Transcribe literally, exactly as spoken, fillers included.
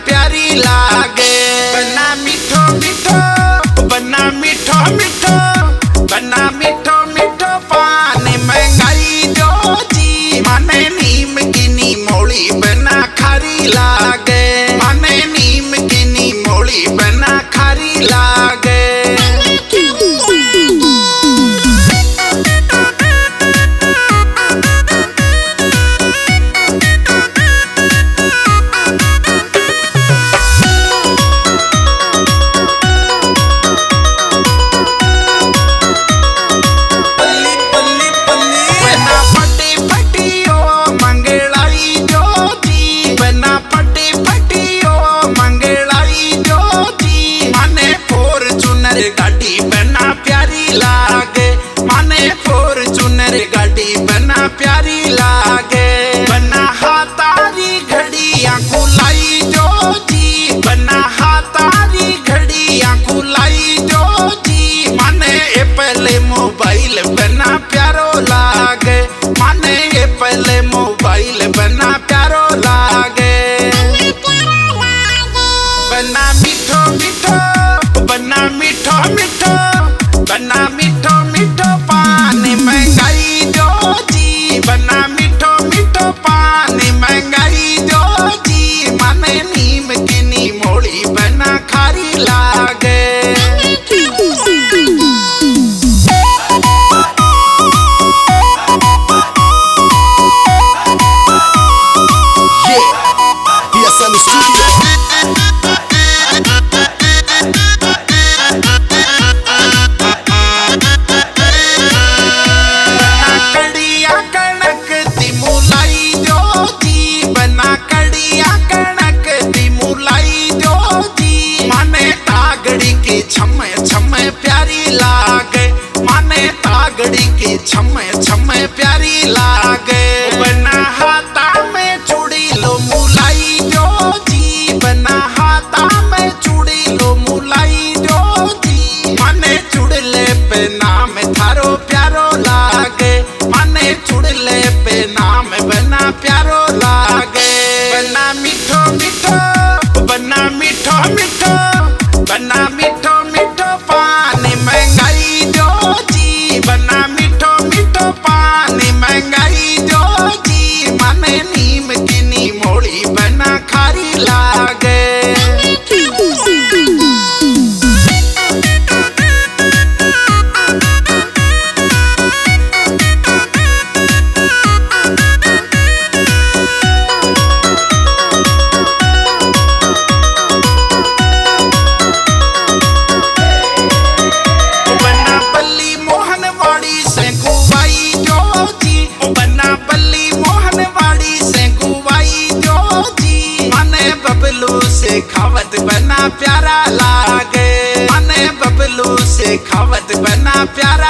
प्यारी लागे। बना मीठो मीठो बना मीठो मीठो बना मीठो मीठो पानी महंगाई जो जी माने नीम की नी मोली बना खारी लागे। माने नीम की नी मोली बना खारी लागे। गाड़ी बना प्यारी लागे माने फॉर्च्यूनर गाड़ी बना प्यारी लागे। बना हाथारी घड़ियां कुलाई जो जी बना हाथारी घड़ियां कुलाई जो जी माने ये पहले मोबाइल बना प्यारो लागे। माने ये पहले मोबाइल बना प्यारो लागे। बना मीठो मीठो बना मीठो मीठो बना मीठो मीठो पानी महंगाई जो जी बना मीठो मीठो पानी महंगाई जो जी माने नीम की नी मोली बना खारी लागे। छमे छमे प्यारी लागे माने तागड़ी की छमे छमे प्यारी लागे। बना हाथा में चूड़ी लो मुलाई जो जी बना हाथा में चूड़ी लो मुलाई जो जी माने चुड़ले पे नाम थारो प्यारो लागे। माने चुड़ले पे नाम बना प्यारो लागे। बना मीठो मीठो बना मीठो मीठो बना मीठो मीठो पानी महंगाई जो जी बना मीठो मीठो पानी महंगाई जो जी माने नीम की नी मोली बना खारी लागे। से खावत बना प्यारा लागे माने बबलू से खावत बना प्यारा